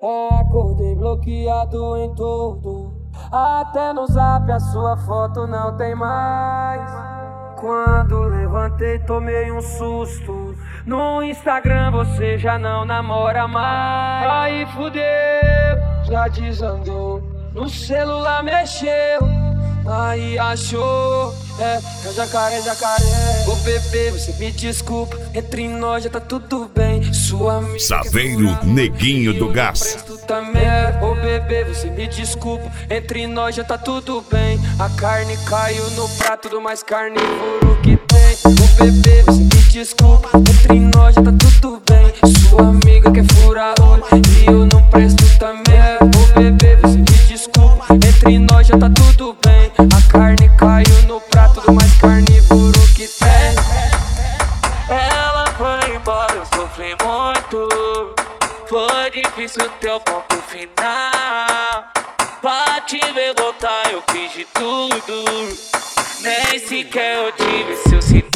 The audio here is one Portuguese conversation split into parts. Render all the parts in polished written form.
Acordei bloqueado em tudo, até no zap a sua foto não tem mais. Quando levantei tomei um susto, no Instagram você já não namora mais. Aí fudeu, já desandou, no celular mexeu, aí achou, é jacaré. Ô bebê, você me desculpa, entre nós já tá tudo bem. Sua amiga Saveiro Neguinho do Gás. Ô bebê, você me desculpa, entre nós já tá tudo bem. A carne caiu no prato do mais carnívoro que tem. Ô bebê, você me desculpa, entre nós já tá tudo bem. Sua amiga quer furar olho e eu não presto também. Ô bebê, você me desculpa, entre nós já tá tudo bem. A carne caiu no prato do mais carnívoro que tem. Ela foi embora, eu sofri muito. Foi difícil teu ponto final. Pra te ver voltar eu fiz de tudo, nem sequer eu tive seu sinal.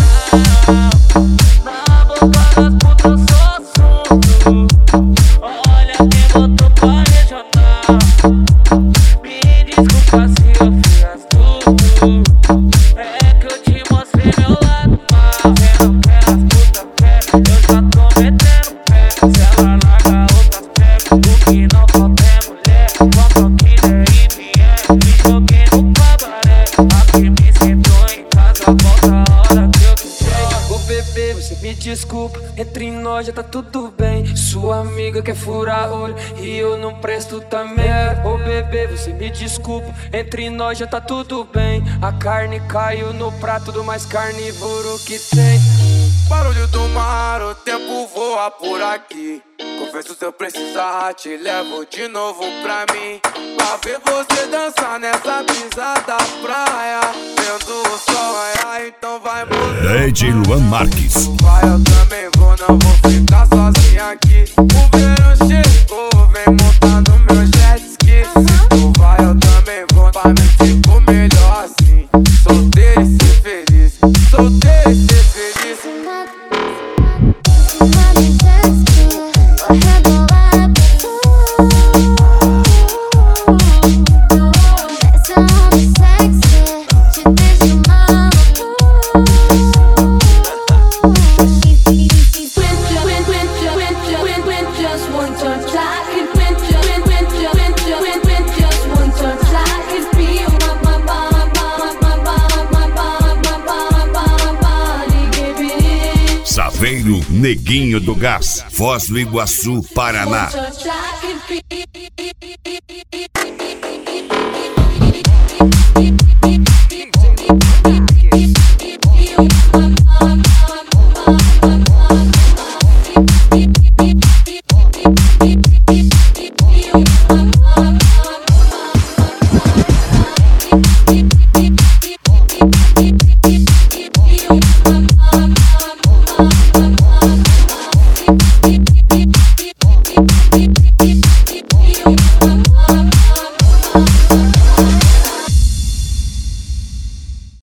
Na boca das putas sou assunto. Olha quem botou pra regional. Me desculpa se eu fui astuto, é que eu te mostrei meu lado mal. Quero que as putas querem, eu já tô metendo pé. Se ela larga outras pega, o que não falta é mulher. Quando que der e vier, me joguei no cabaré. Aqui me sentou em casa, volta a hora que eu quiser. Ô bebê, você me desculpa, entre nós já tá tudo bem. Sua amiga quer furar olho e eu não presto também. Ô bebê, você me desculpa, entre nós já tá tudo bem. A carne caiu no prato do mais carnívoro que tem. Barulho do mar, o tempo voa por aqui. Confesso, se eu precisar, te levo de novo pra mim. Pra ver você dançar nessa brisa da praia, vendo o sol raiar, então vai mudar. DJ Luan Marques. Vai, eu também vou, não vou ficar sozinho aqui. O verão chegou, vem montar no meu jet ski. Se tu vai, eu também vou, pra mim fico melhor assim. Solteiro e ser feliz, solteiro e ser feliz. Saveiro Neguinho do Gás, Foz do Iguaçu, Paraná.